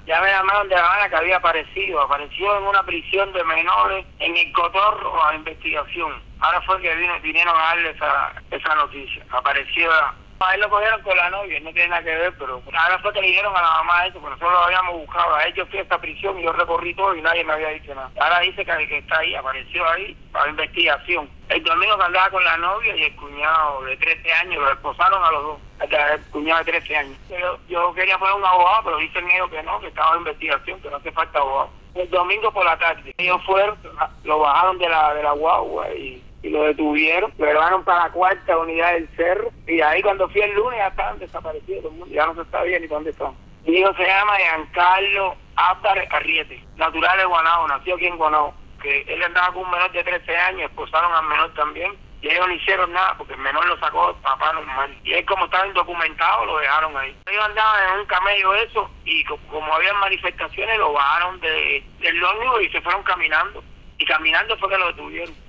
Ya me llamaron de La Habana que había apareció en una prisión de menores en el Cotorro a investigación. Ahora fue que vinieron a darle esa noticia. Apareció. A él lo cogieron con la novia, no tiene nada que ver, pero ahora fue que le dijeron a la mamá eso, porque nosotros lo habíamos buscado. A él yo fui a esta prisión y yo recorrí todo y nadie me había dicho nada. Ahora dice que está ahí, apareció ahí para investigación. El domingo que andaba con la novia y el cuñado de 13 años, lo esposaron a los dos. El cuñado de 13 años. Yo quería poner un abogado, pero dicen ellos que no, que estaba en investigación, que no hace falta abogado. El domingo por la tarde, ellos fueron, lo bajaron de la guagua y lo detuvieron, lo llevaron para la cuarta unidad del cerro, y ahí cuando fui el lunes ya estaban desaparecidos todo el mundo, ya no se sabía ni dónde están. Mi hijo se llama Giancarlo Álvarez Arriete, natural de Guanabo, nació aquí en Guanabo, que él andaba con un menor de 13 años, esposaron al menor también, y ellos no hicieron nada porque el menor lo sacó el papá normal, y él como estaba indocumentado lo dejaron ahí. Ellos andaban en un camello eso, y como había manifestaciones lo bajaron del ómnibus y se fueron caminando, y caminando fue que lo detuvieron.